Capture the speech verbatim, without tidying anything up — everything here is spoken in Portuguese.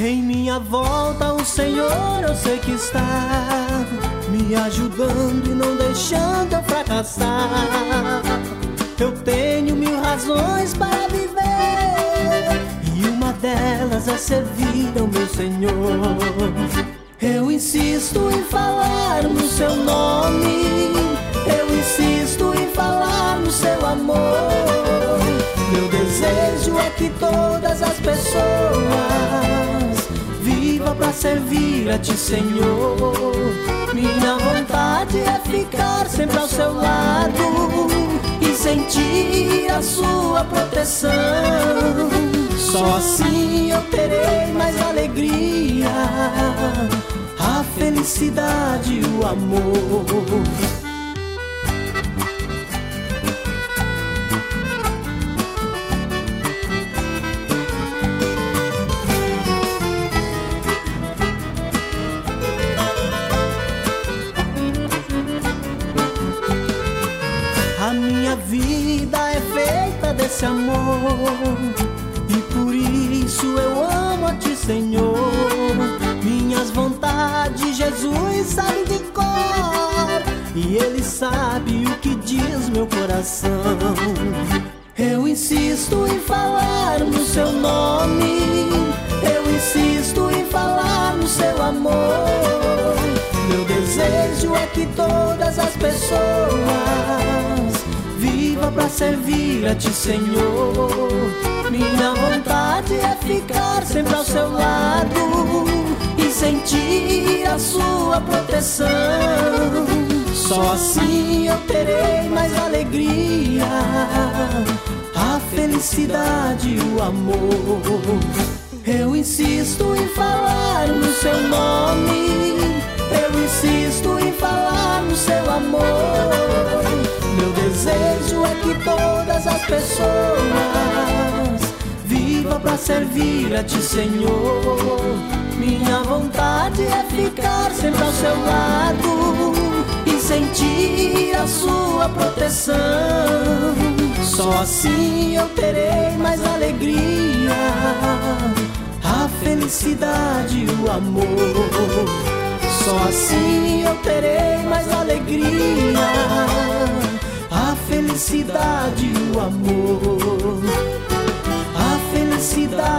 Em minha volta o Senhor eu sei que está me ajudando e não deixando eu fracassar. Eu tenho mil razões para viver e uma delas é servir ao meu Senhor. Eu insisto em falar no seu nome, eu insisto em falar no seu amor. Meu desejo é que todas as pessoas vivam para servir a ti, Senhor. Minha vontade é ficar sempre ao seu lado e sentir a sua proteção. Só assim eu terei mais alegria, a felicidade e o amor. A minha vida é feita desse amor e por isso eu amo a ti, Senhor. Minhas vontades Jesus sabe de cor e Ele sabe o que diz meu coração. Eu insisto em falar no seu nome, eu insisto em falar no seu amor. Meu desejo é que todas as pessoas vivam para servir a ti, Senhor. Minha vontade é ficar sempre ao seu lado e sentir a sua proteção. Só assim eu terei mais alegria, a felicidade e o amor. Eu insisto em falar no seu nome, eu insisto em falar no seu amor. Meu desejo é que todas as pessoas vivam para servir a ti, Senhor. Minha vontade é ficar sempre ao seu lado e sentir a sua proteção. Só assim eu terei mais alegria, a felicidade e o amor. Só assim eu terei mais alegria, felicidade e o amor, a felicidade